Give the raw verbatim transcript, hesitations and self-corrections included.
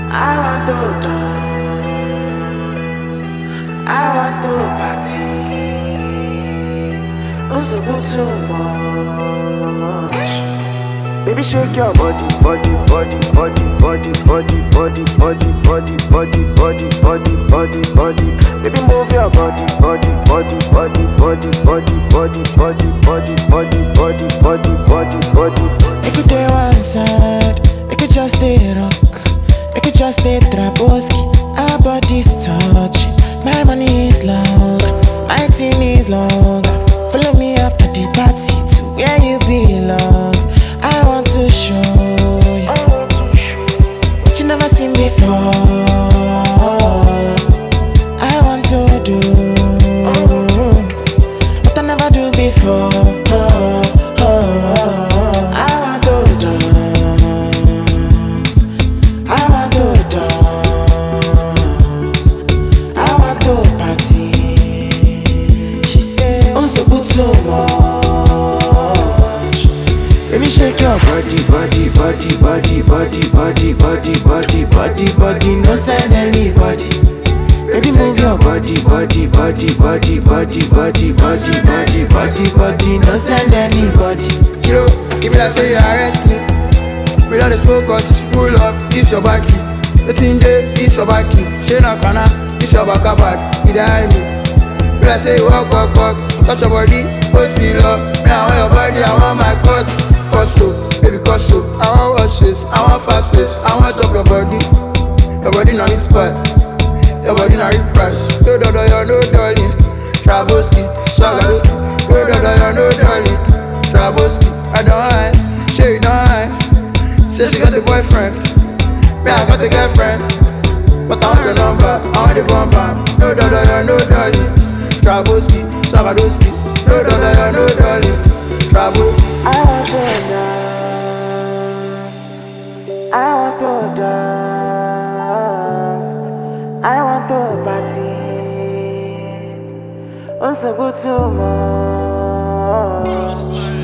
I want to dance. I want to party. Also good too much. Baby, shake your body, body, body, body, body, body, body, body, body, body, body, body, body, body. Baby, move your body, body, body, body, body, body, body, body, body, body, body, body, body, body. Make it day one side, make it just stay rock, make it just stay traboski. Our bodies touching, my money is long, my team is long. Follow me after the party to where you belong. I want to show you what you never seen before. I want to do what I never do before. I want to dance. I want to dance. I want to party. I'm so good so much. Baby, shake your body, body, body, body, body, body, body, body, body, body. No send anybody. Baby, move your body, body, body, body, body, body, body, body, body, body. No send anybody. Kilo, give me that say you arrest me. Without the smoke, cause it's full up. This your backy. The thing there, this your backy. She not kana, this your back bad. You behind me. When I say you walk, walk, walk, touch your body, hold till up. Me, I want your body, I want my cut. Cut so, baby, cut so. I want wash face, I want fast face. I want chop your body. Your body not it spot. Your body not it price. No, no, no, you're no darling. Traboski, swagger. No, no, no, you're no darling. Traboski, I don't hide. Sure you don't hide. Say she got a boyfriend. Me, I got a girlfriend. But I want your number, I want the bumper. No, no, no, you're no darling. Traboski, Swagadoski. No, no, no, you're no darling. Traboski. I want to dance. I want to dance. I want to party. Also good too much.